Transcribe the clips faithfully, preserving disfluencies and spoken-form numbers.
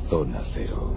Zona Cero.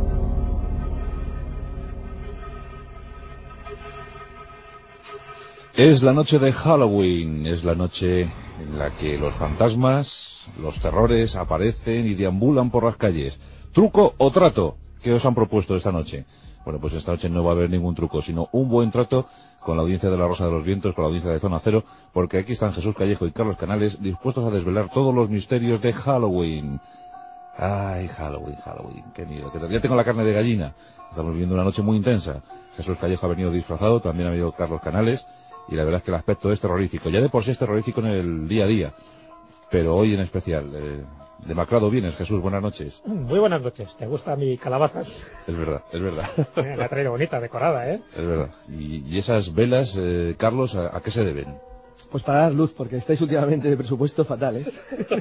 Es la noche de Halloween, es la noche en la que los fantasmas, los terrores aparecen y deambulan por las calles. ¿Truco o trato? ¿Qué os han propuesto esta noche? Bueno, pues esta noche no va a haber ningún truco, sino un buen trato con la audiencia de la Rosa de los Vientos, con la audiencia de Zona Cero, porque aquí están Jesús Callejo y Carlos Canales dispuestos a desvelar todos los misterios de Halloween. Ay, Halloween, Halloween, qué miedo. Que ya tengo la carne de gallina. Estamos viviendo una noche muy intensa. Jesús Callejo ha venido disfrazado, también ha venido Carlos Canales, y la verdad es que el aspecto es terrorífico. Ya de por sí es terrorífico en el día a día, pero hoy en especial. Eh, demacrado vienes, Jesús, buenas noches. Muy buenas noches. ¿Te gusta mi calabaza? Es verdad, es verdad. Eh, la ha traído bonita, decorada, ¿eh? Es verdad. Y, y esas velas, eh, Carlos, ¿a, ¿a qué se deben? Pues para dar luz, porque estáis últimamente de presupuesto fatal, ¿eh?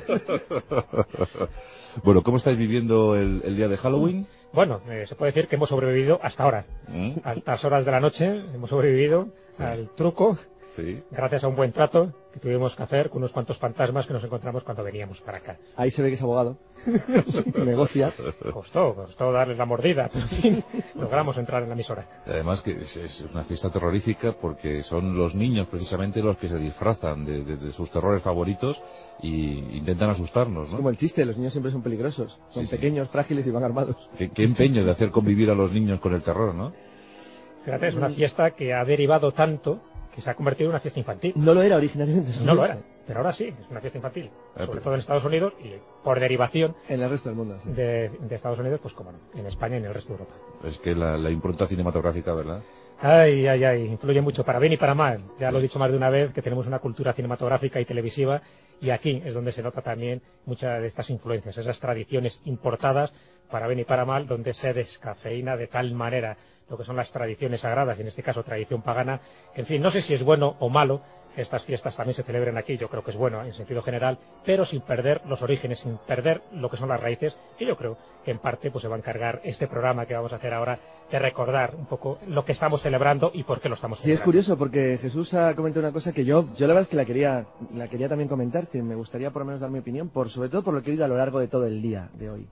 Bueno, ¿cómo estáis viviendo el, el día de Halloween? Bueno, eh, se puede decir que hemos sobrevivido hasta ahora. ¿Mm? A altas horas de la noche hemos sobrevivido Sí. al truco, Sí. gracias a un buen trato que tuvimos que hacer con unos cuantos fantasmas que nos encontramos cuando veníamos para acá. Ahí se ve que es abogado. Negocia. Costó, costó darles la mordida, pero en fin, logramos entrar en la emisora. Además que es, es una fiesta terrorífica porque son los niños precisamente los que se disfrazan de, de, de sus terrores favoritos y intentan asustarnos, ¿no? Como el chiste, los niños siempre son peligrosos. Son Sí, sí. pequeños, frágiles y van armados. Qué, qué empeño de hacer convivir a los niños con el terror, ¿no? Fíjate, es una fiesta que ha derivado tanto que se ha convertido en una fiesta infantil. No lo era originariamente. ¿sabes? No lo era, pero ahora sí, es una fiesta infantil. Ah, Sobre pero- todo en Estados Unidos y por derivación En el resto del mundo, sí. de, de Estados Unidos, pues como no, en España y en el resto de Europa. Es que la, la impronta cinematográfica, ¿verdad? Ay, ay, ay, influye mucho para bien y para mal. Ya lo he dicho más de una vez, que tenemos una cultura cinematográfica y televisiva, y aquí es donde se nota también muchas de estas influencias, esas tradiciones importadas, para bien y para mal, donde se descafeína de tal manera lo que son las tradiciones sagradas, y en este caso tradición pagana, que en fin, no sé si es bueno o malo que estas fiestas también se celebren aquí, yo creo que es bueno en sentido general, pero sin perder los orígenes, sin perder lo que son las raíces, y yo creo que en parte pues se va a encargar este programa que vamos a hacer ahora de recordar un poco lo que estamos celebrando y por qué lo estamos Sí, es celebrando. curioso porque Jesús ha comentado una cosa que yo, yo la verdad es que la quería, la quería también comentar, es decir, me gustaría por lo menos dar mi opinión, por sobre todo por lo que he oído a lo largo de todo el día de hoy.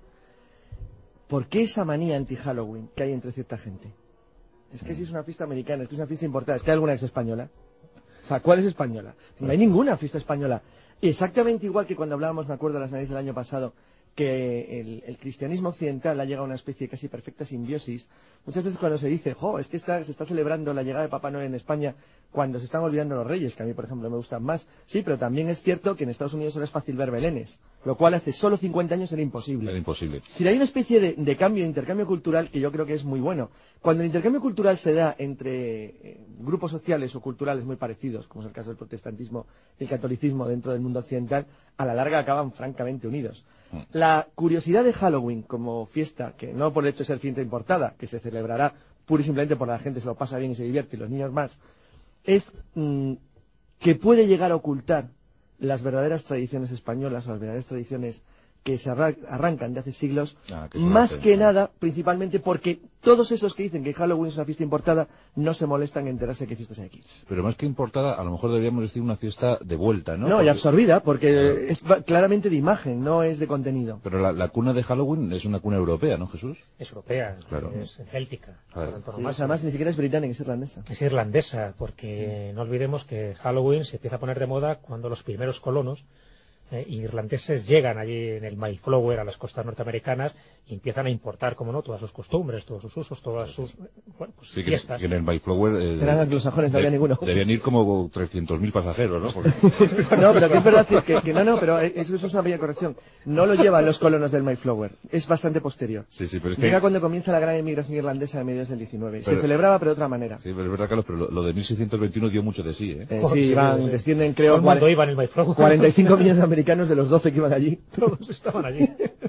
¿Por qué esa manía anti-Halloween que hay entre cierta gente? Es que si es una fiesta americana, es que es una fiesta importada, es que hay alguna que es española. O sea, ¿cuál es española? No hay ninguna fiesta española. Exactamente igual que cuando hablábamos, me acuerdo, de las navidades del año pasado, que el, el cristianismo occidental ha llegado a una especie de casi perfecta simbiosis. Muchas veces cuando se dice, jo, es que está, se está celebrando la llegada de Papá Noel en España, cuando se están olvidando los reyes, que a mí, por ejemplo, me gustan más. Sí, pero también es cierto que en Estados Unidos ahora es fácil ver belenes, lo cual hace solo cincuenta años era imposible. Era imposible. Es decir, hay una especie de, de cambio, de intercambio cultural que yo creo que es muy bueno. Cuando el intercambio cultural se da entre eh, grupos sociales o culturales muy parecidos, como es el caso del protestantismo y el catolicismo dentro del mundo occidental, a la larga acaban francamente unidos. La curiosidad de Halloween como fiesta, que no por el hecho de ser fiesta importada, que se celebrará pura y simplemente por la gente se lo pasa bien y se divierte y los niños más, es mmm, que puede llegar a ocultar las verdaderas tradiciones españolas o las verdaderas tradiciones que se arra arrancan de hace siglos, Ah, que eso más lo hacen, que ¿no? nada, principalmente porque todos esos que dicen que Halloween es una fiesta importada no se molestan en enterarse de qué fiestas hay aquí. Pero más que importada, a lo mejor deberíamos decir una fiesta de vuelta, ¿no? No, Porque- y absorbida, porque Claro. es claramente de imagen, no es de contenido. Pero la, la cuna de Halloween es una cuna europea, ¿no, Jesús? Es europea, Claro. es céltica. Claro. por Sí, más- además ni siquiera es británica, es irlandesa. Es irlandesa, porque no olvidemos que Halloween se empieza a poner de moda cuando los primeros colonos eh, irlandeses llegan allí en el Mayflower a las costas norteamericanas y empiezan a importar, como no, todas sus costumbres, todos sus usos, todas sus bueno, pues, Sí, que, fiestas. que en el Mayflower... Eh, Eran anglosajones, no había ninguno. Debían ir como trescientos mil pasajeros, ¿no? Porque- No, pero que es verdad que, que- que no, no, pero eso, eso es una pequeña corrección. No lo llevan los colonos del Mayflower, es bastante posterior. Sí, sí, pero es que... Llega cuando comienza la gran inmigración irlandesa de mediados del diecinueve. Se Pero- celebraba, pero de otra manera. Sí, pero es verdad, Carlos, pero lo, lo de mil seiscientos veintiuno dio mucho de sí, ¿eh? Eh, Oh, sí, sí, van, sí. descienden, Todo creo, el mundo cuare- iba en el Mayflower. cuarenta y cinco millones de americanos de los doce que iban allí. Todos estaban allí.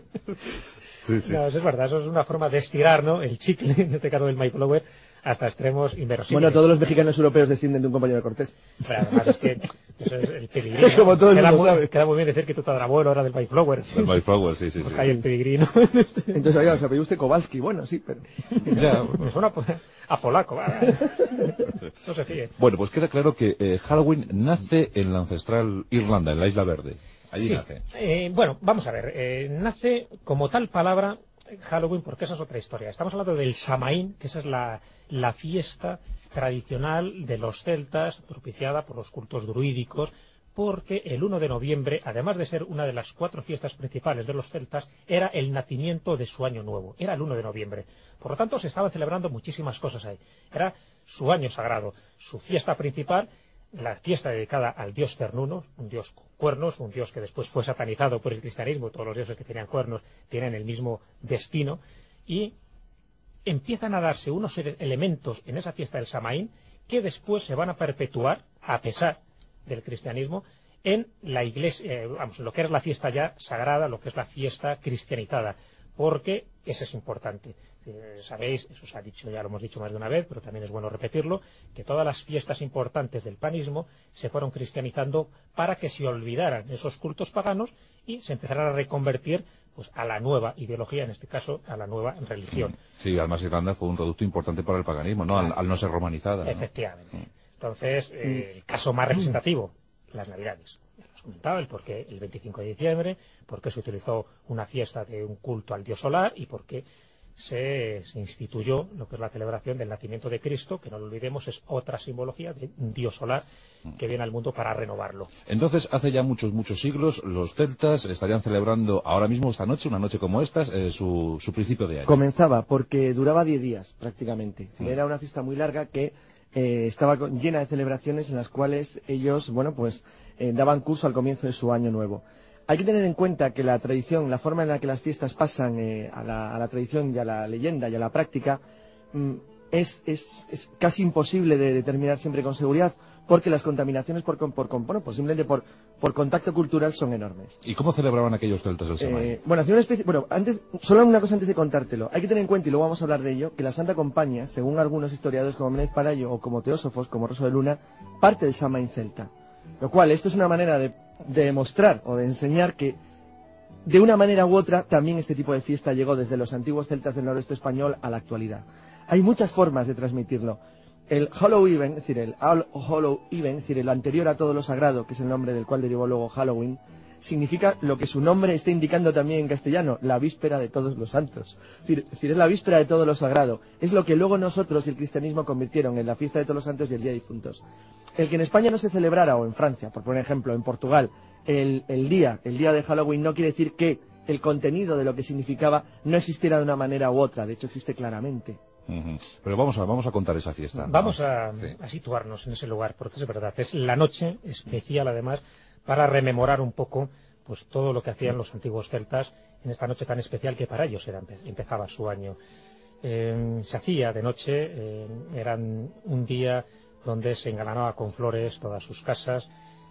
Sí, sí. No, eso es verdad, eso es una forma de estirar, ¿no?, el chicle, en este caso del Mayflower, hasta extremos inverosímiles. Bueno, todos los mexicanos europeos descienden de un compañero de Cortés. Pero además es que eso es el pedigrí, ¿no? Como todo el queda, mundo muy, sabe. queda muy bien decir que tu tatarabuelo era del Mayflower. El Mayflower, sí, sí, sí. Porque hay el pedigrí, ¿no? Entonces, oiga, se apellidó usted Kowalski. Bueno, sí, pero... Ya, Me suena a polaco. ¿Vale? No se fíe. bueno, pues queda claro que eh, Halloween nace en la ancestral Irlanda, en la Isla Verde. Allí Sí. nace. Eh, bueno, vamos a ver. Eh, nace como tal palabra Halloween, porque esa es otra historia. Estamos hablando del Samaín, que esa es la, la fiesta tradicional de los celtas, propiciada por los cultos druídicos, porque el uno de noviembre, además de ser una de las cuatro fiestas principales de los celtas, era el nacimiento de su año nuevo, era el uno de noviembre. Por lo tanto, se estaban celebrando muchísimas cosas ahí. Era su año sagrado, su fiesta principal, la fiesta dedicada al dios Cernunnos, un dios con cuernos, un dios que después fue satanizado por el cristianismo. Todos los dioses que tenían cuernos tienen el mismo destino, y empiezan a darse unos elementos en esa fiesta del Samaín que después se van a perpetuar, a pesar del cristianismo, en la iglesia, eh, vamos, lo que es la fiesta ya sagrada, lo que es la fiesta cristianizada, porque eso es importante. Eh, sabéis, eso se ha dicho, ya lo hemos dicho más de una vez, pero también es bueno repetirlo, que todas las fiestas importantes del paganismo se fueron cristianizando para que se olvidaran esos cultos paganos y se empezaran a reconvertir pues a la nueva ideología, en este caso a la nueva religión. Sí, además Irlanda fue un reducto importante para el paganismo, ¿no? Al, al no ser romanizada, ¿no? Efectivamente. Entonces, eh, el caso más representativo, las Navidades. Ya os comentaba el por qué el veinticinco de diciembre, por qué se utilizó una fiesta de un culto al dios solar y por qué se, se instituyó lo que es la celebración del nacimiento de Cristo, que no lo olvidemos, es otra simbología de un dios solar que viene al mundo para renovarlo. Entonces, hace ya muchos, muchos siglos, los celtas estarían celebrando ahora mismo, esta noche, una noche como esta, eh, su, su principio de año. Comenzaba, porque duraba diez días, prácticamente. Mm. Era una fiesta muy larga que Eh, estaba llena de celebraciones en las cuales ellos, bueno, pues eh, daban curso al comienzo de su año nuevo. Hay que tener en cuenta que la tradición, la forma en la que las fiestas pasan eh, a, la, a la tradición y a la leyenda y a la práctica, mm, es, es, es casi imposible de determinar siempre con seguridad, porque las contaminaciones por, por, por bueno, pues simplemente por, por contacto cultural son enormes. ¿Y cómo celebraban aquellos celtas el Samaín? Eh, bueno, hacía una especie, bueno, antes, solo una cosa antes de contártelo. Hay que tener en cuenta, y luego vamos a hablar de ello, que la Santa Compañía, según algunos historiadores como Méndez Palayo o como Teósofos, como Rosso de Luna, parte del Samaín celta. Lo cual, esto es una manera de, de demostrar o de enseñar que, de una manera u otra, también este tipo de fiesta llegó desde los antiguos celtas del noroeste español a la actualidad. Hay muchas formas de transmitirlo. El Hallow Even, es decir, el All Hallow Even, es decir, el anterior a todo lo sagrado, que es el nombre del cual derivó luego Halloween, significa lo que su nombre está indicando también en castellano, la víspera de todos los santos. Es decir, es decir, es la víspera de todo lo sagrado. Es lo que luego nosotros y el cristianismo convirtieron en la fiesta de todos los santos y el día de difuntos. El que en España no se celebrara, o en Francia, por poner ejemplo, en Portugal, el, el día, el día de Halloween no quiere decir que el contenido de lo que significaba no existiera de una manera u otra, de hecho existe claramente. Uh-huh. Pero vamos a, vamos a contar esa fiesta. Vamos ¿no? a, sí. a situarnos en ese lugar, porque es verdad, es la noche especial además para rememorar un poco pues todo lo que hacían los antiguos celtas en esta noche tan especial que para ellos era, empezaba su año. Eh, se hacía de noche, eh, eran un día donde se engalanaba con flores todas sus casas,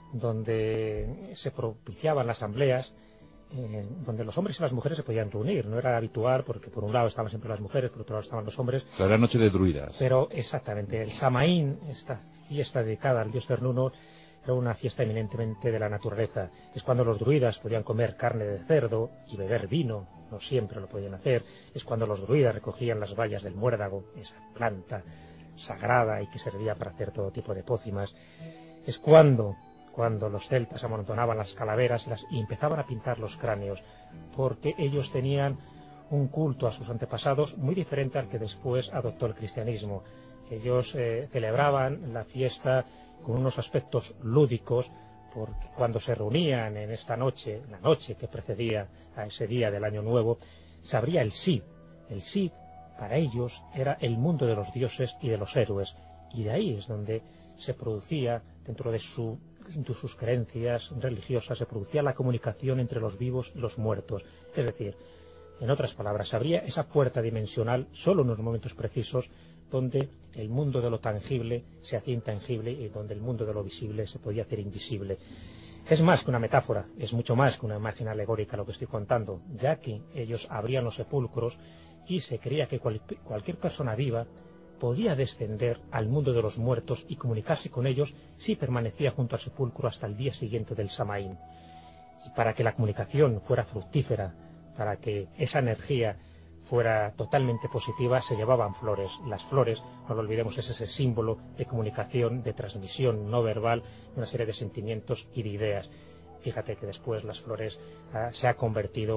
donde se propiciaban las asambleas, Eh, donde los hombres y las mujeres se podían reunir. No era habitual porque por un lado estaban siempre las mujeres, por otro lado estaban los hombres. Claro, era noche de druidas. Pero exactamente, el Samaín, esta fiesta dedicada al dios Cernunno, era una fiesta eminentemente de la naturaleza. Es cuando los druidas podían comer carne de cerdo y beber vino, no siempre lo podían hacer. Es cuando los druidas recogían las bayas del muérdago, esa planta sagrada y que servía para hacer todo tipo de pócimas. Es cuando cuando los celtas amontonaban las calaveras y, las, y empezaban a pintar los cráneos, porque ellos tenían un culto a sus antepasados muy diferente al que después adoptó el cristianismo. Ellos eh, celebraban la fiesta con unos aspectos lúdicos, porque cuando se reunían en esta noche, la noche que precedía a ese día del Año Nuevo, se abría el Sid. El Sid, para ellos, era el mundo de los dioses y de los héroes, y de ahí es donde se producía, dentro de su de sus creencias religiosas, se producía la comunicación entre los vivos y los muertos. Es decir, en otras palabras, se abría esa puerta dimensional solo en unos momentos precisos donde el mundo de lo tangible se hacía intangible y donde el mundo de lo visible se podía hacer invisible. Es más que una metáfora, es mucho más que una imagen alegórica lo que estoy contando, ya que ellos abrían los sepulcros y se creía que cual, cualquier persona viva podía descender al mundo de los muertos y comunicarse con ellos si permanecía junto al sepulcro hasta el día siguiente del Samaín. Y para que la comunicación fuera fructífera, para que esa energía fuera totalmente positiva, se llevaban flores. Las flores, no lo olvidemos, es ese símbolo de comunicación, de transmisión no verbal, de una serie de sentimientos y de ideas. Fíjate que después las flores ah, se ha convertido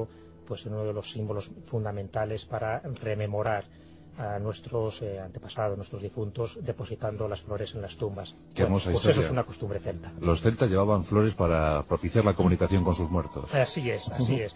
pues uno de los símbolos fundamentales para rememorar a nuestros eh, antepasados, nuestros difuntos, depositando las flores en las tumbas. Qué Bueno, hermosa pues historia. eso es una costumbre celta. Los celtas llevaban flores para propiciar la comunicación con sus muertos. Así es, así uh-huh. es.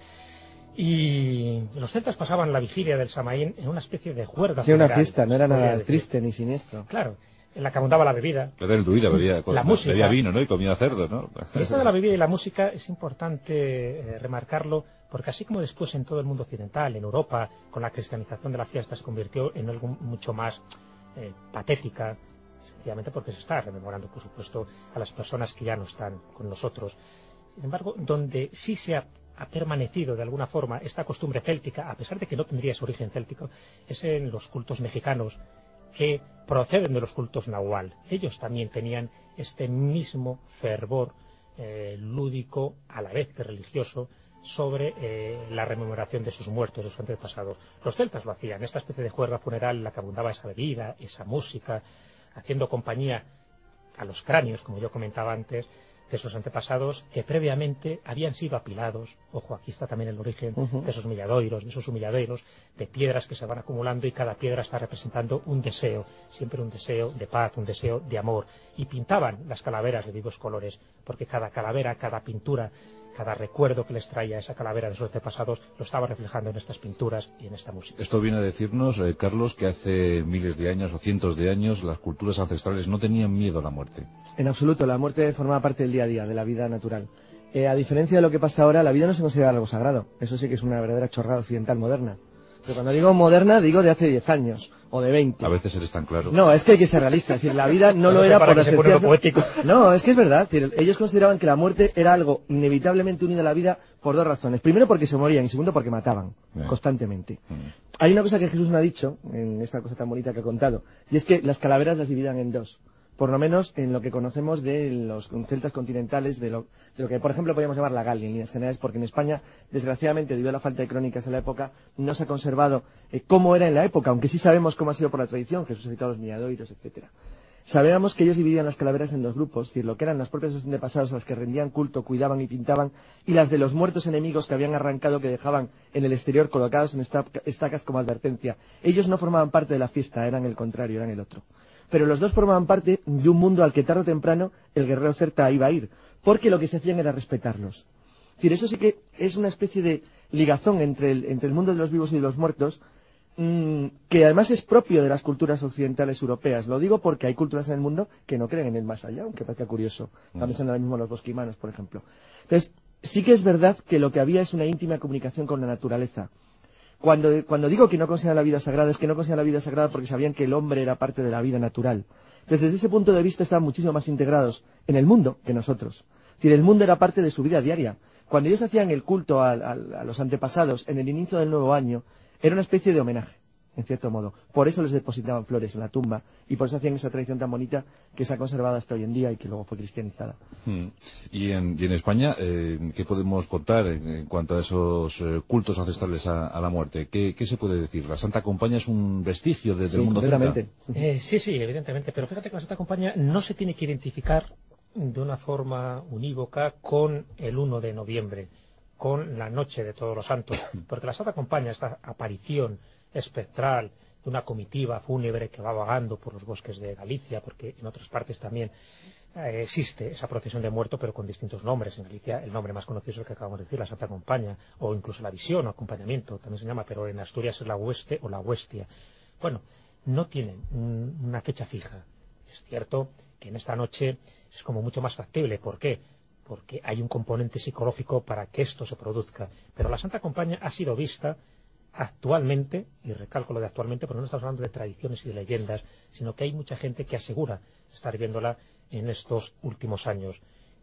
Y los celtas pasaban la vigilia del Samaín en una especie de juerga. Sí, una fiesta, no era nada triste ni siniestro. Claro, en la que abundaba la bebida. Era el druida, bebía, la música. Bebía vino, ¿no? Y comía cerdo, ¿no? Y esto de la bebida y la música es importante eh, remarcarlo, porque así como después en todo el mundo occidental, en Europa, con la cristianización de la fiesta se convirtió en algo mucho más eh, patética, sencillamente porque se está rememorando, por supuesto, a las personas que ya no están con nosotros. Sin embargo, donde sí se ha, ha permanecido de alguna forma esta costumbre céltica, a pesar de que no tendría ese origen céltico, es en los cultos mexicanos, que proceden de los cultos nahual. Ellos también tenían este mismo fervor eh, lúdico, a la vez que religioso, sobre eh, la rememoración de sus muertos, de sus antepasados. Los celtas lo hacían, esta especie de juerga funeral en la que abundaba esa bebida, esa música, haciendo compañía a los cráneos, como yo comentaba antes, de sus antepasados que previamente habían sido apilados. Ojo, aquí está también el origen uh-huh. de esos milladoiros, de esos humilladoiros, de piedras que se van acumulando y cada piedra está representando un deseo, siempre un deseo de paz, un deseo de amor. Y pintaban las calaveras de vivos colores, porque cada calavera, cada pintura, cada recuerdo que les traía esa calavera de sus antepasados lo estaba reflejando en estas pinturas y en esta música. Esto viene a decirnos, eh, Carlos, que hace miles de años o cientos de años las culturas ancestrales no tenían miedo a la muerte. En absoluto, la muerte formaba parte del día a día, de la vida natural. Eh, a diferencia de lo que pasa ahora, la vida no se considera algo sagrado. Eso sí que es una verdadera chorrada occidental moderna. Pero cuando digo moderna, digo de hace diez años o de veinte. A veces eres tan claro. No, es que hay que ser realista. Es decir, la vida no, no lo era por la esencia. No, es que es verdad. Es decir, ellos consideraban que la muerte era algo inevitablemente unido a la vida por dos razones. Primero, porque se morían y segundo, porque mataban Bien. constantemente. Bien. Hay una cosa que Jesús no ha dicho en esta cosa tan bonita que ha contado, y es que las calaveras las dividían en dos. Por lo menos en lo que conocemos de los celtas continentales, de lo, de lo que por ejemplo podríamos llamar la Galia en líneas generales, porque en España, desgraciadamente, debido a la falta de crónicas de la época, no se ha conservado eh, cómo era en la época, aunque sí sabemos cómo ha sido por la tradición, Jesús ha citado los milladoiros, etcétera. Sabíamos que ellos dividían las calaveras en dos grupos, es decir, lo que eran las propias de los antepasados a las que rendían culto, cuidaban y pintaban, y las de los muertos enemigos que habían arrancado, que dejaban en el exterior colocados en estacas como advertencia. Ellos no formaban parte de la fiesta, eran el contrario, eran el otro. Pero los dos formaban parte de un mundo al que tarde o temprano el guerrero celta iba a ir, porque lo que se hacían era respetarlos. Es decir, eso sí que es una especie de ligazón entre el, entre el mundo de los vivos y de los muertos, mmm, que además es propio de las culturas occidentales europeas. Lo digo porque hay culturas en el mundo que no creen en el más allá, aunque parezca curioso. También son ahora mismo los bosquimanos, por ejemplo. Entonces, sí que es verdad que lo que había es una íntima comunicación con la naturaleza. Cuando, cuando digo que no consideran la vida sagrada, es que no consideran la vida sagrada porque sabían que el hombre era parte de la vida natural. Entonces, desde ese punto de vista estaban muchísimo más integrados en el mundo que nosotros. Es decir, el mundo era parte de su vida diaria. Cuando ellos hacían el culto a, a, a los antepasados en el inicio del nuevo año, era una especie de homenaje, en cierto modo. Por eso les depositaban flores en la tumba y por eso hacían esa tradición tan bonita que se ha conservado hasta hoy en día y que luego fue cristianizada. Hmm. Y, en, y en España, eh, ¿qué podemos contar en, en cuanto a esos eh, cultos ancestrales a, a la muerte? ¿Qué, ¿Qué se puede decir? ¿La Santa Compaña es un vestigio de, del sí, mundo celta? Eh, sí, sí, evidentemente. Pero fíjate que la Santa Compaña no se tiene que identificar de una forma unívoca con el uno de noviembre, con la noche de Todos los Santos, porque la Santa Compaña, esta aparición espectral de una comitiva fúnebre que va vagando por los bosques de Galicia, porque en otras partes también eh, existe esa procesión de muertos, pero con distintos nombres. En Galicia el nombre más conocido es el que acabamos de decir, la Santa Compaña, o incluso la visión o acompañamiento, también se llama, pero en Asturias es la hueste o la huestia. Bueno, no tienen un, una fecha fija. Es cierto que en esta noche es como mucho más factible. ¿Por qué? Porque hay un componente psicológico para que esto se produzca. Pero la Santa Compaña ha sido vista actualmente, y recalco lo de actualmente porque no estamos hablando de tradiciones y de leyendas, sino que hay mucha gente que asegura estar viéndola en estos últimos años.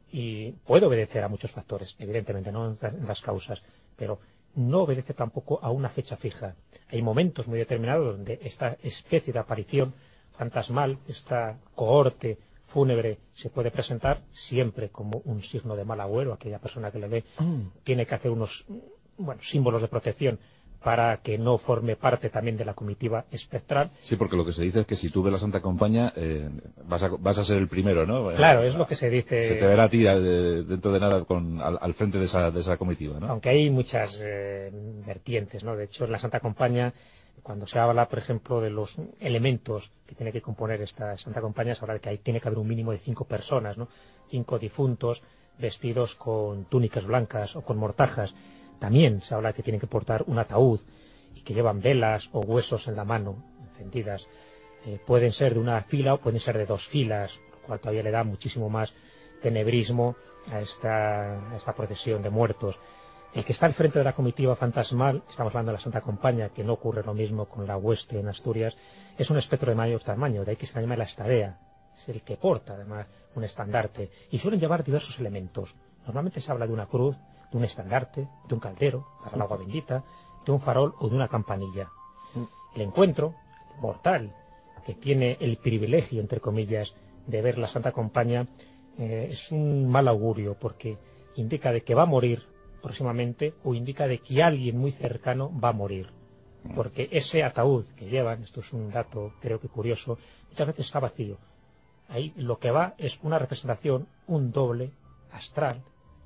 Y puede obedecer a muchos factores, evidentemente, no en las causas, pero no obedece tampoco a una fecha fija. Hay momentos muy determinados donde esta especie de aparición fantasmal, esta cohorte fúnebre, se puede presentar siempre como un signo de mal agüero. Aquella persona que le ve mm. tiene que hacer unos bueno, símbolos de protección para que no forme parte también de la comitiva espectral. Sí, porque lo que se dice es que si tú ves la Santa Compañía eh, vas, a, vas a ser el primero, ¿no? Claro, es lo que se dice. Se te verá a ti de, dentro de nada con, al, al frente de esa, de esa comitiva, ¿no? Aunque hay muchas eh, vertientes, ¿no? De hecho, en la Santa Compañía, cuando se habla, por ejemplo, de los elementos que tiene que componer esta Santa Compañía, se habla de que hay, tiene que haber un mínimo de cinco personas, ¿no? Cinco difuntos vestidos con túnicas blancas o con mortajas. También se habla de que tienen que portar un ataúd y que llevan velas o huesos en la mano, encendidas. Eh, pueden ser de una fila o pueden ser de dos filas, lo cual todavía le da muchísimo más tenebrismo a esta, a esta procesión de muertos. El que está al frente de la comitiva fantasmal, estamos hablando de la Santa Compañía, que no ocurre lo mismo con la hueste en Asturias, es un espectro de mayor tamaño, de ahí que se llama la estadea. Es el que porta, además, un estandarte. Y suelen llevar diversos elementos. Normalmente se habla de una cruz, de un estandarte, de un caldero para el agua bendita, de un farol o de una campanilla. El encuentro mortal que tiene el privilegio, entre comillas, de ver la Santa Compañía eh, es un mal augurio, porque indica de que va a morir próximamente o indica de que alguien muy cercano va a morir. Porque ese ataúd que llevan, esto es un dato creo que curioso, muchas veces está vacío. Ahí lo que va es una representación, un doble astral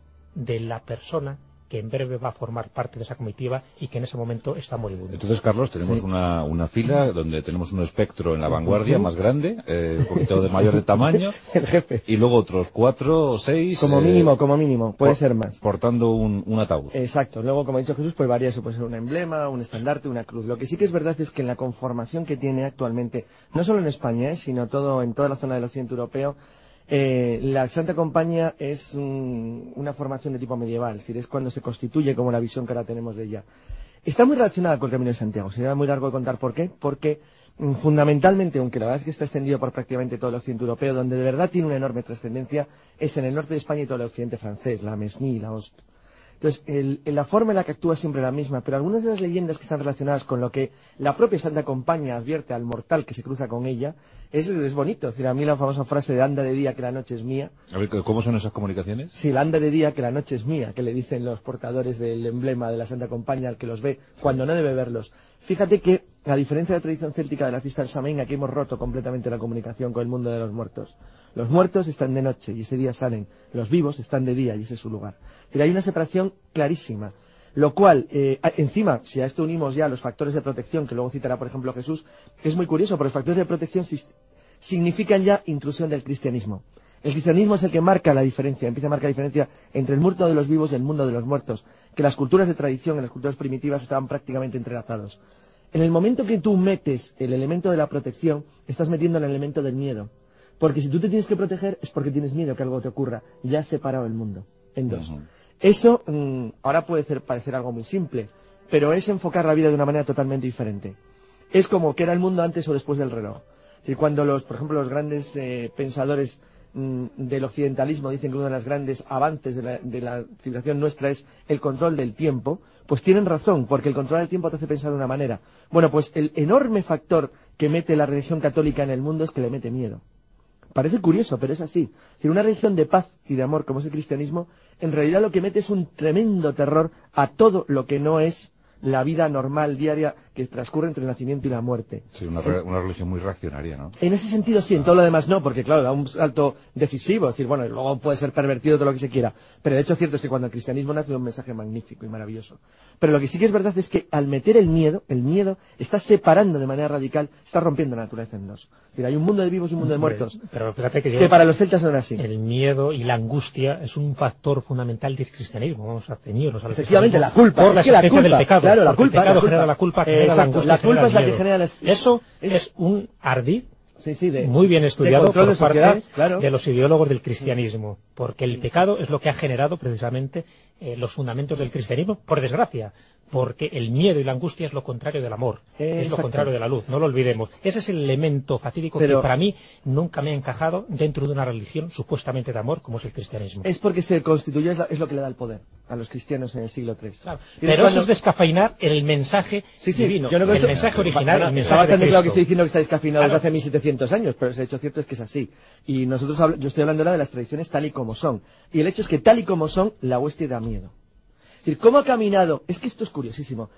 de la persona que en breve va a formar parte de esa comitiva y que en ese momento está moribundo. Entonces, Carlos, tenemos sí. una, una fila donde tenemos un espectro en la vanguardia más grande, eh, un poquito de mayor de tamaño, el jefe, y luego otros cuatro o seis... Como eh, mínimo, como mínimo, puede por, ser más. Portando un, un ataúd. Exacto. Luego, como ha dicho Jesús, pues varía eso, puede ser un emblema, un estandarte, una cruz. Lo que sí que es verdad es que en la conformación que tiene actualmente, no solo en España, eh, sino todo en toda la zona del occidente europeo, Eh, la Santa Compañía es un, una formación de tipo medieval, es decir, es cuando se constituye como la visión que ahora tenemos de ella. Está muy relacionada con el Camino de Santiago, sería muy largo de contar por qué, porque mm, fundamentalmente, aunque la verdad es que está extendido por prácticamente todo el occidente europeo, donde de verdad tiene una enorme trascendencia, es en el norte de España y todo el occidente francés, la Mesnie, la Host. Entonces, el, la forma en la que actúa es siempre la misma, pero algunas de las leyendas que están relacionadas con lo que la propia Santa Compañía advierte al mortal que se cruza con ella, es, es bonito. Es decir, a mí la famosa frase de anda de día que la noche es mía. A ver, ¿cómo son esas comunicaciones? Sí, la anda de día que la noche es mía, que le dicen los portadores del emblema de la Santa Compañía al que los ve, sí. cuando no debe verlos. Fíjate que, a diferencia de la tradición céltica de la fiesta del Samhain, aquí hemos roto completamente la comunicación con el mundo de los muertos. Los muertos están de noche y ese día salen. Los vivos están de día y ese es su lugar. Es decir, hay una separación clarísima. Lo cual, eh, encima, si a esto unimos ya los factores de protección, que luego citará, por ejemplo, Jesús, que es muy curioso, porque los factores de protección significan ya intrusión del cristianismo. El cristianismo es el que marca la diferencia, empieza a marcar la diferencia entre el mundo de los vivos y el mundo de los muertos, que las culturas de tradición, en las culturas primitivas, estaban prácticamente entrelazados. En el momento que tú metes el elemento de la protección, estás metiendo el elemento del miedo. Porque si tú te tienes que proteger es porque tienes miedo que algo te ocurra. Ya has separado el mundo en dos. Uh-huh. Eso mmm, ahora puede ser, parecer algo muy simple, pero es enfocar la vida de una manera totalmente diferente. Es como que era el mundo antes o después del reloj. Es decir, cuando los, por ejemplo, los grandes eh, pensadores mmm, del occidentalismo dicen que uno de los grandes avances de la, de la civilización nuestra es el control del tiempo, pues tienen razón, porque el control del tiempo te hace pensar de una manera. Bueno, pues el enorme factor que mete la religión católica en el mundo es que le mete miedo. Parece curioso, pero es así. Es decir, una religión de paz y de amor como es el cristianismo, en realidad lo que mete es un tremendo terror a todo lo que no es la vida normal, diaria, que transcurre entre el nacimiento y la muerte. Sí, una, re una religión muy reaccionaria, ¿no? En ese sentido sí, en todo lo demás no, porque claro, da un salto decisivo, es decir, bueno, luego puede ser pervertido todo lo que se quiera, pero el hecho cierto es que cuando el cristianismo nace da un mensaje magnífico y maravilloso. Pero lo que sí que es verdad es que al meter el miedo, el miedo está separando de manera radical, está rompiendo la naturaleza en dos. Es decir, hay un mundo de vivos y un mundo de muertos, pero fíjate que, yo, que para los celtas no era así. El miedo y la angustia es un factor fundamental del cristianismo, vamos a ceñirnos al Efectivamente, la culpa, por la es que la culpa, del pecado, claro, la culpa, el pecado la culpa. genera la culpa, genera Exacto, la angustia, la culpa genera es la el que miedo. genera las... Eso es, es un ardid sí, sí, de, muy bien estudiado por de sociedad, parte claro. de los ideólogos del cristianismo, porque el pecado es lo que ha generado precisamente eh, los fundamentos del cristianismo, por desgracia, porque el miedo y la angustia es lo contrario del amor, eh, es lo contrario de la luz, no lo olvidemos. Ese es el elemento fatídico Pero, que para mí nunca me ha encajado dentro de una religión supuestamente de amor como es el cristianismo. Es porque se constituyó, es, la, es lo que le da el poder a los cristianos en el siglo tres. Claro. Pero cuando... eso es descafeinar el mensaje sí, sí, divino, yo no el esto... mensaje original, bueno, el mensaje está bastante de claro que estoy diciendo que está descafeinado claro. desde hace mil setecientos años, pero el hecho cierto es que es así. Y nosotros, habl... yo estoy hablando ahora de las tradiciones tal y como son. Y el hecho es que tal y como son, la hueste da miedo. Es decir, ¿cómo ha caminado? Es que esto es curiosísimo.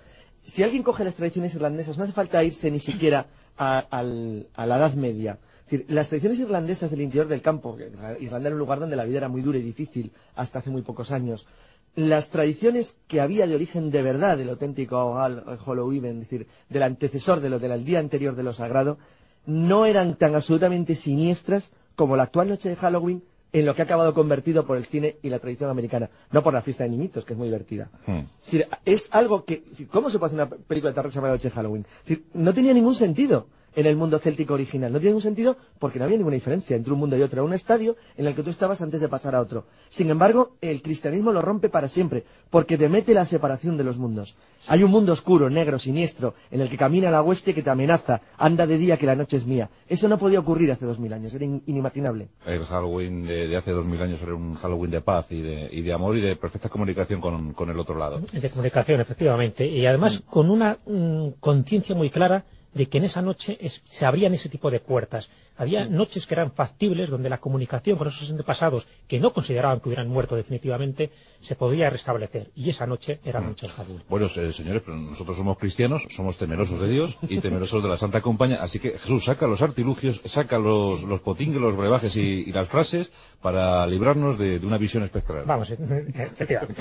si alguien coge las tradiciones irlandesas, no hace falta irse ni siquiera a, al, a la Edad Media. Es decir, las tradiciones irlandesas del interior del campo, Irlanda era un lugar donde la vida era muy dura y difícil hasta hace muy pocos años. Las tradiciones que había de origen de verdad del auténtico Halloween, es decir, del antecesor de lo del día anterior de lo sagrado, no eran tan absolutamente siniestras como la actual noche de Halloween, en lo que ha acabado convertido por el cine y la tradición americana, no por la fiesta de niñitos, que es muy divertida. Hmm. Es decir, es algo que... ¿Cómo se puede hacer una película de terror que se llama La noche de Halloween? Es decir, no tenía ningún sentido en el mundo céltico original. No tiene ningún sentido porque no había ninguna diferencia entre un mundo y otro. Era un estadio en el que tú estabas antes de pasar a otro. Sin embargo, el cristianismo lo rompe para siempre, porque te mete la separación de los mundos. Hay un mundo oscuro, negro, siniestro, en el que camina la hueste que te amenaza, anda de día que la noche es mía. Eso no podía ocurrir hace dos mil años, era in inimaginable. El Halloween de, de hace dos mil años era un Halloween de paz y de, y de amor y de perfecta comunicación con, con el otro lado. De comunicación, efectivamente, y además mm. con una mm, conciencia muy clara de que en esa noche es, se abrían ese tipo de puertas. Había noches que eran factibles, donde la comunicación con esos antepasados, que no consideraban que hubieran muerto definitivamente, se podía restablecer. Y esa noche era la noche del Halloween. Bueno, eh, señores, pero nosotros somos cristianos, somos temerosos de Dios y temerosos de la Santa Compañía, así que Jesús, saca los artilugios, saca los, los potingues, los brebajes y, y las frases para librarnos de, de una visión espectral. Vamos, efectivamente.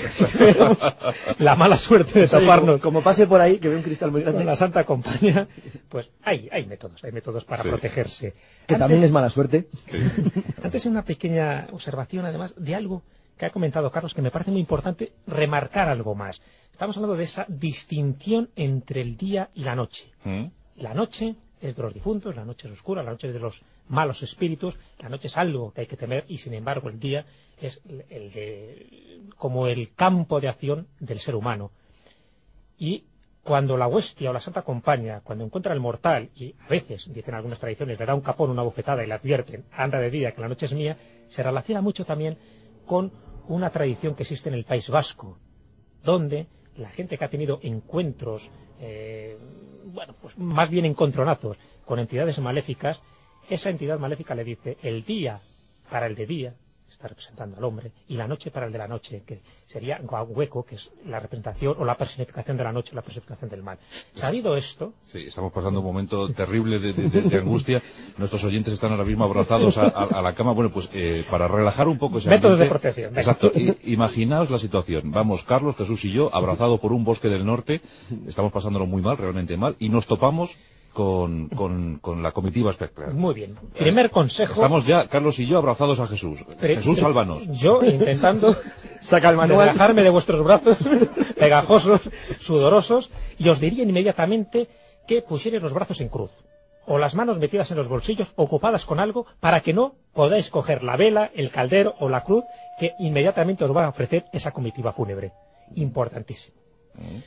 La mala suerte de toparnos. Sí, como, como pase por ahí, que ve un cristal muy grande. Con la Santa Compañía, pues hay, hay métodos, hay métodos para sí. protegerse. Que antes, también es mala suerte. Sí. Antes una pequeña observación, además, de algo que ha comentado Carlos, que me parece muy importante remarcar algo más. Estamos hablando de esa distinción entre el día y la noche. ¿Mm? La noche es de los difuntos, la noche es oscura, la noche es de los malos espíritus, la noche es algo que hay que temer y, sin embargo, el día es el de, como el campo de acción del ser humano. Y cuando la huestia o la Santa Compañía, cuando encuentra al mortal, y a veces, dicen algunas tradiciones, le da un capón, una bofetada y le advierten, anda de día, que la noche es mía, se relaciona mucho también con una tradición que existe en el País Vasco, donde la gente que ha tenido encuentros, eh, bueno, pues más bien encontronazos con entidades maléficas, esa entidad maléfica le dice, el día para el de día, está representando al hombre, y la noche para el de la noche, que sería Hueco, que es la representación o la personificación de la noche, la personificación del mal. ¿Sabido esto? Sí, estamos pasando un momento terrible de, de, de, de angustia. Nuestros oyentes están ahora mismo abrazados a, a, a la cama. Bueno, pues eh, para relajar un poco ese ambiente... Métodos de protección. Venga. Exacto. I, imaginaos la situación. Vamos, Carlos, Jesús y yo, abrazados por un bosque del norte. Estamos pasándolo muy mal, realmente mal, y nos topamos Con, con, con la comitiva espectral. Muy bien. Primer consejo... Estamos ya, Carlos y yo, abrazados a Jesús. Pre Jesús, sálvanos. Yo intentando sacar el manual, relajarme de vuestros brazos, pegajosos, sudorosos, y os diría inmediatamente que pusierais los brazos en cruz, o las manos metidas en los bolsillos, ocupadas con algo, para que no podáis coger la vela, el caldero o la cruz, que inmediatamente os va a ofrecer esa comitiva fúnebre. Importantísimo. Mm.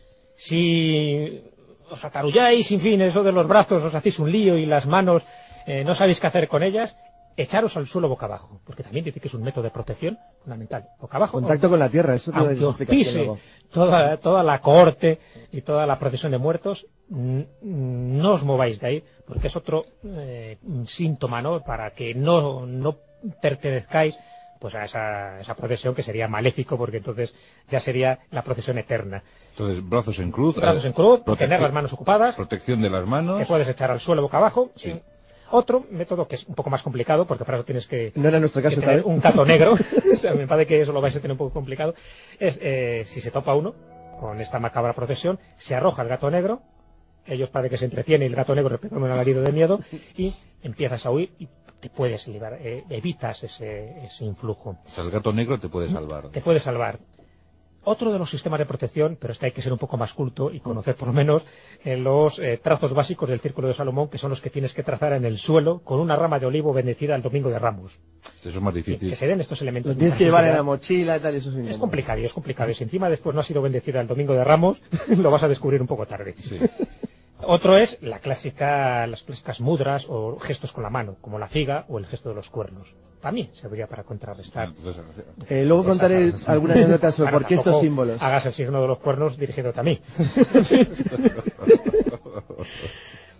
Si... os atarulláis, en fin, eso de los brazos, os hacéis un lío y las manos eh, no sabéis qué hacer con ellas, echaros al suelo boca abajo, porque también dice que es un método de protección fundamental. Boca abajo. Contacto o, con la tierra, eso no es pise toda, toda la cohorte y toda la procesión de muertos, no os mováis de ahí, porque es otro eh, síntoma, ¿no?, para que no, no pertenezcáis pues a esa, esa procesión, que sería maléfico, porque entonces ya sería la procesión eterna. Entonces, brazos en cruz. Brazos en cruz, tener las manos ocupadas. Protección de las manos. Te puedes echar al suelo boca abajo. Sí. Eh, otro método que es un poco más complicado, porque para eso tienes que, no era nuestro caso, que tener un gato negro, o sea, me parece que eso lo vais a tener un poco complicado, es eh, si se topa uno con esta macabra procesión, se arroja el gato negro, ellos parece que se entretiene y el gato negro pega un alarido de miedo y empiezas a huir y te puedes liberar, eh, evitas ese, ese influjo. O sea, el gato negro te puede salvar. Te puede salvar. Otro de los sistemas de protección, pero este hay que ser un poco más culto y conocer por lo menos eh, los eh, trazos básicos del Círculo de Salomón, que son los que tienes que trazar en el suelo con una rama de olivo bendecida el Domingo de Ramos. Eso es más difícil. Que se den estos elementos. Lo tienes que llevar en la mochila y tal, eso es, es complicado, es complicado. Y si encima después no ha sido bendecida el Domingo de Ramos, lo vas a descubrir un poco tarde. Sí. Otro es la clásica, las clásicas mudras o gestos con la mano, como la figa o el gesto de los cuernos. También serviría para contrarrestar. Eh, luego contaré alguna anécdota sobre por qué estos símbolos. Hagas el signo de los cuernos dirigiéndote a mí.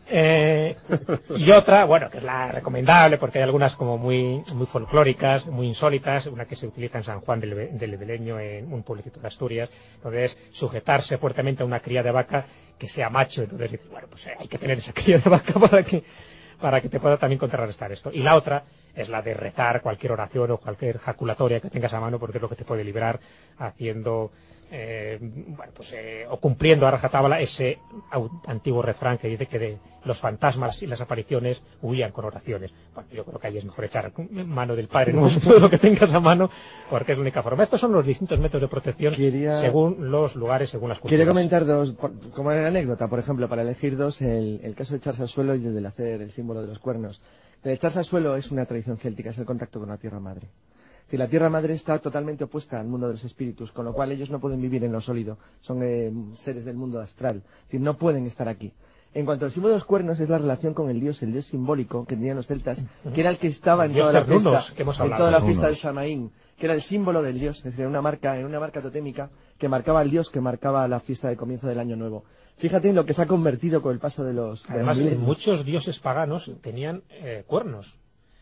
Eh, y otra, bueno, que es la recomendable porque hay algunas como muy muy folclóricas, muy insólitas, una que se utiliza en San Juan del, Be- del Beleño, en un pueblecito de Asturias, donde es sujetarse fuertemente a una cría de vaca que sea macho. Entonces dices, bueno, pues eh, hay que tener esa cría de vaca para que para que te pueda también contrarrestar esto. Y la otra es la de rezar cualquier oración o cualquier jaculatoria que tengas a mano, porque es lo que te puede librar haciendo eh, bueno, pues, eh, o cumpliendo a rajatabla ese antiguo refrán que dice que de los fantasmas y las apariciones huían con oraciones. Bueno, yo creo que ahí es mejor echar mano del Padre Nuestro, lo que tengas a mano, porque es la única forma. Estos son los distintos métodos de protección Quería... según los lugares, según las culturas. Quería comentar dos, como anécdota, por ejemplo, para elegir dos, el, el caso de echarse al suelo y el de hacer el símbolo de los cuernos. El echarse al suelo es una tradición céltica, es el contacto con la tierra madre. Si la tierra madre está totalmente opuesta al mundo de los espíritus, con lo cual ellos no pueden vivir en lo sólido, son eh, seres del mundo astral, es decir, no pueden estar aquí. En cuanto al símbolo de los cuernos, es la relación con el dios, el dios simbólico que tenían los celtas, que era el que estaba en toda la fiesta, en toda la fiesta del Samaín, que era el símbolo del dios, es decir, en una marca, en una marca totémica que marcaba al dios, que marcaba la fiesta de comienzo del año nuevo. Fíjate en lo que se ha convertido con el paso de los... Además, de los muchos dioses paganos tenían eh, cuernos.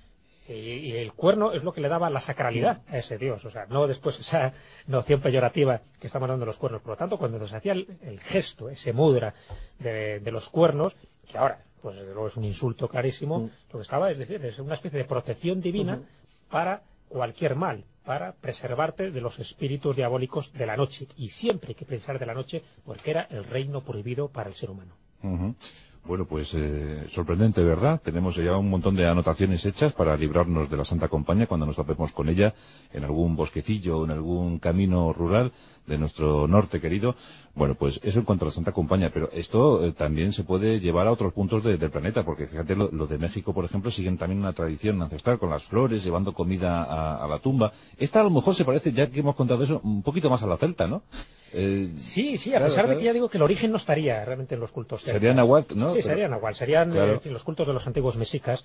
Y, y el cuerno es lo que le daba la sacralidad a ese dios, o sea, no después esa noción peyorativa que estamos dando de los cuernos. Por lo tanto, cuando se hacía el, el gesto, ese mudra de, de los cuernos, que ahora pues desde luego es un insulto clarísimo, mm. lo que estaba es decir, es una especie de protección divina uh-huh. para cualquier mal, para preservarte de los espíritus diabólicos de la noche, y siempre hay que pensar de la noche porque era el reino prohibido para el ser humano. Uh-huh. Bueno, pues eh, sorprendente, ¿verdad? Tenemos ya un montón de anotaciones hechas para librarnos de la Santa Compañía cuando nos topemos con ella en algún bosquecillo o en algún camino rural de nuestro norte querido. Bueno, pues eso en cuanto a la Santa Compañía, pero esto eh, también se puede llevar a otros puntos de, del planeta, porque fíjate, lo, lo de México, por ejemplo, siguen también una tradición ancestral con las flores, llevando comida a, a la tumba. Esta a lo mejor se parece, ya que hemos contado eso, un poquito más a la celta, ¿no? Eh, sí, sí, a claro, pesar claro. de que ya digo que el origen no estaría realmente en los cultos celtas. Sería Nahuatl, ¿no? Sí, Pero... sería Nahuatl, serían claro. eh, en los cultos de los antiguos mexicas,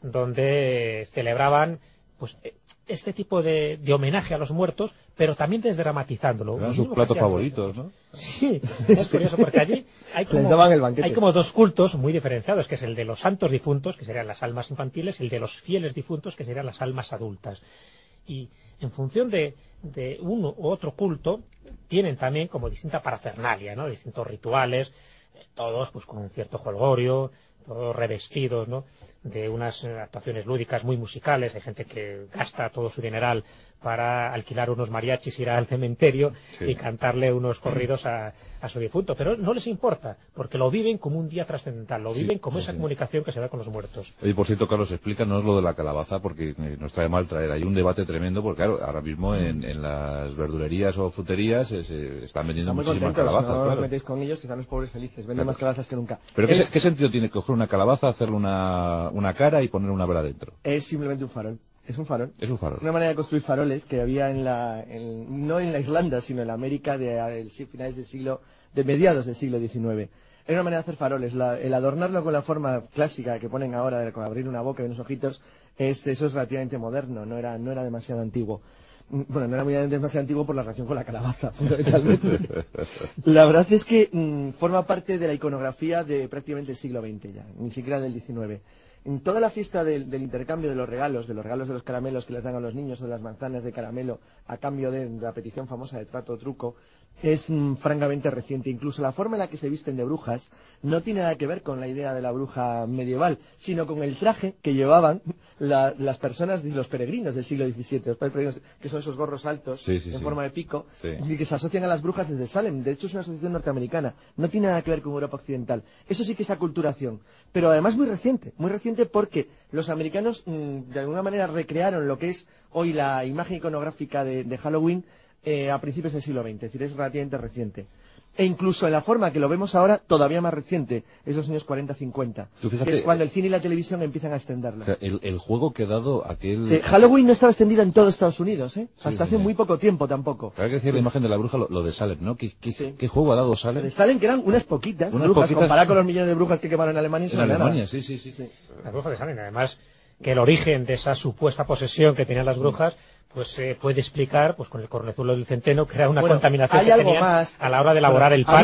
donde celebraban pues este tipo de, de homenaje a los muertos, pero también desdramatizándolo. Eran sus platos favoritos, ¿no? Sí, es curioso, porque allí hay como, hay como dos cultos muy diferenciados, que es el de los santos difuntos, que serían las almas infantiles, y el de los fieles difuntos, que serían las almas adultas. Y en función de, de uno u otro culto, tienen también como distinta parafernalia, ¿no? Distintos rituales, todos pues con cierto jolgorio, todos revestidos, ¿no? De unas actuaciones lúdicas muy musicales. Hay gente que gasta todo su dineral para alquilar unos mariachis, ir al cementerio sí. y cantarle unos corridos a, a su difunto, pero no les importa, porque lo viven como un día trascendental, lo viven sí, como sí, esa sí. comunicación que se da con los muertos. Oye, por cierto, Carlos, explícanos lo de la calabaza, porque nos trae mal traer. Hay un debate tremendo, porque claro, ahora mismo en, en las verdulerías o fruterías se, se están vendiendo están muchísimas contentos, calabazas. No claro. os metéis con ellos, que están los pobres felices, venden claro. más calabazas que nunca. ¿Pero es... ¿qué, qué sentido tiene coger una calabaza, hacerle una, una cara y poner una vela dentro? Es simplemente un farol. Es un farol. Es un farol. Es una manera de construir faroles que había en la, en, no en la Irlanda, sino en la América de, de, de finales del siglo, de mediados del siglo diecinueve. Era una manera de hacer faroles. La, el adornarlo con la forma clásica que ponen ahora, de, con abrir una boca y unos ojitos, es, eso es relativamente moderno, no era, no era demasiado antiguo. Bueno, no era muy demasiado antiguo por la relación con la calabaza, fundamentalmente. La verdad es que mmm, forma parte de la iconografía de prácticamente el siglo veinte ya, ni siquiera del diecinueve. En toda la fiesta del, del intercambio de los regalos, de los regalos de los caramelos que les dan a los niños, o de las manzanas de caramelo, a cambio de, de la petición famosa de trato o truco, es mmm, francamente reciente. Incluso la forma en la que se visten de brujas no tiene nada que ver con la idea de la bruja medieval, sino con el traje que llevaban la, las personas, los peregrinos del siglo diecisiete, los peregrinos, que son esos gorros altos sí, sí, en sí. forma de pico, sí. y que se asocian a las brujas desde Salem. De hecho, es una asociación norteamericana, no tiene nada que ver con Europa Occidental. Eso sí que es aculturación, pero además muy reciente, muy reciente porque los americanos mmm, de alguna manera recrearon lo que es hoy la imagen iconográfica de, de Halloween eh, a principios del siglo veinte, es decir, es relativamente reciente. E incluso en la forma que lo vemos ahora, todavía más reciente, es los años cuarenta cincuenta, que es cuando el cine y la televisión empiezan a extenderlo. El, el juego que ha dado aquel... Eh, Halloween no estaba extendida en todo Estados Unidos, ¿eh? Sí, hasta sí, hace sí. muy poco tiempo tampoco. Hay que decir la imagen de la bruja, lo, lo de Salem, ¿no? ¿Qué, qué, sí. ¿Qué juego ha dado Salem? De Salem, que eran unas poquitas unas brujas, poquitas... comparado con los millones de brujas que quemaron en Alemania. En Alemania, sí, sí, sí, sí. Las brujas de Salem, además, que el origen de esa supuesta posesión que tenían las brujas pues se eh, puede explicar pues con el cornezuelo del centeno, que era una bueno, contaminación hay que algo tenían más. a la hora de elaborar bueno, el pan habido... y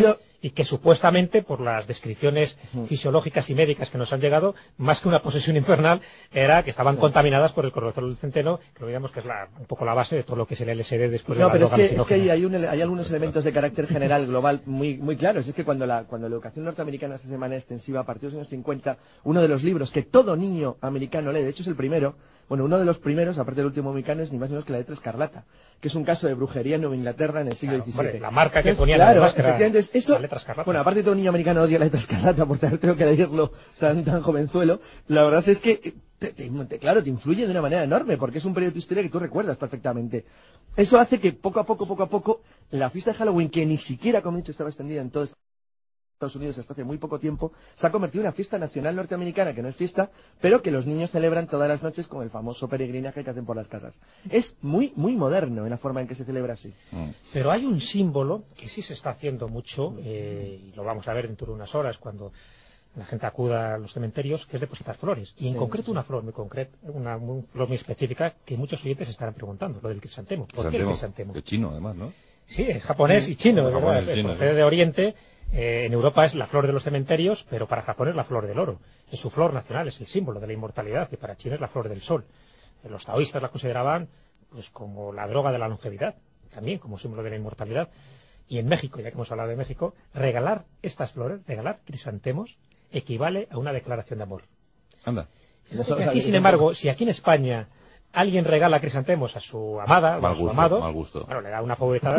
y que supuestamente, por las descripciones fisiológicas y médicas que nos han llegado, más que una posesión infernal, era que estaban sí. contaminadas por el colesterol del centeno, que lo digamos que es la, un poco la base de todo lo que es el L S D después no, de la droga. No, pero es que, es que hay, un, hay algunos elementos de carácter general global muy, muy claros. Es que cuando la, cuando la educación norteamericana se hace de manera extensiva a partir de los años cincuenta, uno de los libros que todo niño americano lee, de hecho es el primero, bueno, uno de los primeros, aparte del último americano, es ni más ni menos que la letra escarlata, que es un caso de brujería en Nueva Inglaterra en el siglo diecisiete. Claro, hombre, la marca que Entonces, ponían claro, además era efectivamente, es eso, la letra escarlata. Bueno, aparte todo niño americano odia la letra escarlata por tener que leerlo tan, tan jovenzuelo, la verdad es que, te, te, te, claro, te influye de una manera enorme, porque es un periodo de tu historia que tú recuerdas perfectamente. Eso hace que poco a poco, poco a poco, la fiesta de Halloween, que ni siquiera, como he dicho, estaba extendida en todo Estados Unidos hasta hace muy poco tiempo, se ha convertido en una fiesta nacional norteamericana, que no es fiesta, pero que los niños celebran todas las noches con el famoso peregrinaje que hacen por las casas. Es muy, muy moderno en la forma en que se celebra así. Pero hay un símbolo que sí se está haciendo mucho, eh, y lo vamos a ver dentro de unas horas cuando la gente acuda a los cementerios, que es depositar flores. Y en sí, concreto sí. una flor muy concreta, una, una flor muy específica que muchos oyentes estarán preguntando, lo del crisantemo. ¿Por qué el crisantemo? Es chino, además, ¿no? Sí, es japonés y chino, no, ¿verdad? Japonés, chino, procede sí. de Oriente. Eh, en Europa es la flor de los cementerios, pero para Japón es la flor del oro. Es su flor nacional, es el símbolo de la inmortalidad, y para China es la flor del sol. Eh, los taoístas la consideraban pues como la droga de la longevidad, también como símbolo de la inmortalidad. Y en México, ya que hemos hablado de México, regalar estas flores, regalar crisantemos, equivale a una declaración de amor. Anda. Y aquí, sin embargo, si aquí en España alguien regala crisantemos a su amada o a su gusto, amado, mal gusto. Bueno, le da una favorizada,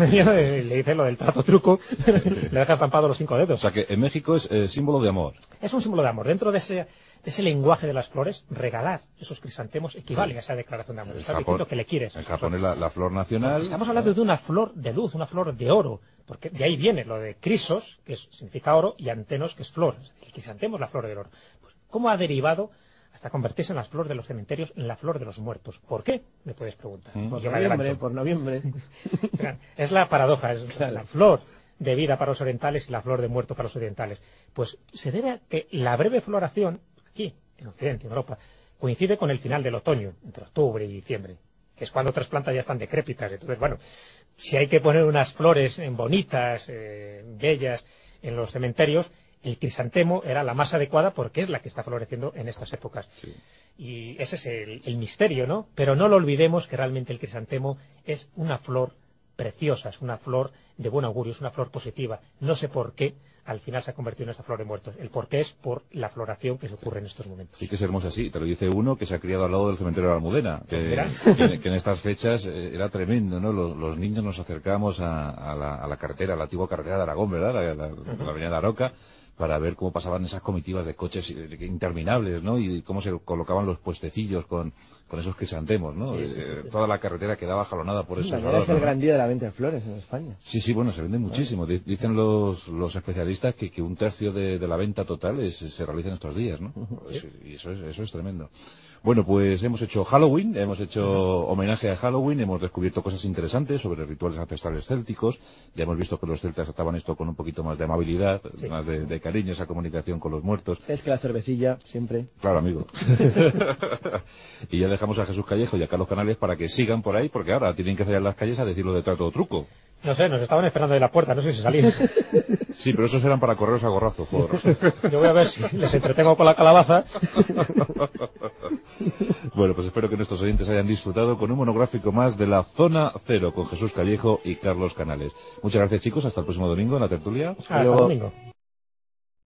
le dice lo del trato truco, le deja estampado los cinco dedos. O sea que en México es eh, símbolo de amor. Es un símbolo de amor. Dentro de ese, de ese lenguaje de las flores, regalar esos crisantemos equivale sí. a esa declaración de amor. Estás diciendo que le quieres. En Japón es la, la flor nacional. Porque estamos hablando de una flor de luz, una flor de oro, porque de ahí viene lo de crisos, que es, significa oro, y antenos, que es flor. El crisantemo es la flor del oro. Pues, ¿cómo ha derivado hasta convertirse en las flores de los cementerios en la flor de los muertos? ¿Por qué? Me puedes preguntar. Mm. Por, noviembre, por noviembre. Es la paradoja, es claro. La flor de vida para los orientales y la flor de muerto para los orientales. Pues se debe a que la breve floración, aquí, en Occidente, en Europa, coincide con el final del otoño, entre octubre y diciembre, que es cuando otras plantas ya están decrépitas. Entonces, bueno, si hay que poner unas flores bonitas, eh, bellas, en los cementerios, el crisantemo era la más adecuada porque es la que está floreciendo en estas épocas. Sí. Y ese es el, el misterio, ¿no? Pero no lo olvidemos que realmente el crisantemo es una flor preciosa, es una flor de buen augurio, es una flor positiva. No sé por qué al final se ha convertido en esta flor de muertos. El por qué es por la floración que se ocurre en estos momentos. Sí que es hermosa, sí. Te lo dice uno que se ha criado al lado del cementerio de la Almudena, que, que, que en estas fechas eh, era tremendo, ¿no? Los, los niños nos acercábamos a, a, la, a la carretera, a la antigua carretera de Aragón, ¿verdad? La, la, uh-huh. la avenida de Aroca, para ver cómo pasaban esas comitivas de coches interminables, ¿no? Y cómo se colocaban los puestecillos con, con esos crisantemos, ¿no? Sí, sí, sí, sí. Toda la carretera quedaba jalonada por esos olores. Es el ¿no? gran día de la venta de flores en España. Sí, sí, bueno, se vende muchísimo. Bueno. Dicen los, los especialistas que, que un tercio de, de la venta total es, se realiza en estos días, ¿no? Uh-huh. Sí. Y eso es, eso es tremendo. Bueno, pues hemos hecho Halloween, hemos hecho homenaje a Halloween, hemos descubierto cosas interesantes sobre rituales ancestrales célticos, ya hemos visto que los celtas trataban esto con un poquito más de amabilidad, sí. más de, de cariño, esa comunicación con los muertos. Es que la cervecilla, siempre. Claro, amigo. Y ya dejamos a Jesús Callejo y a Carlos Canales para que sigan por ahí, porque ahora tienen que salir a las calles a decirlo de trato o truco. No sé, nos estaban esperando de la puerta, no sé si salir. Sí, pero esos eran para correros a gorrazos. Por... Yo voy a ver si les entretengo con la calabaza. Bueno, pues espero que nuestros oyentes hayan disfrutado con un monográfico más de la Zona Cero con Jesús Callejo y Carlos Canales. Muchas gracias, chicos. Hasta el próximo domingo en la tertulia. Hasta el domingo.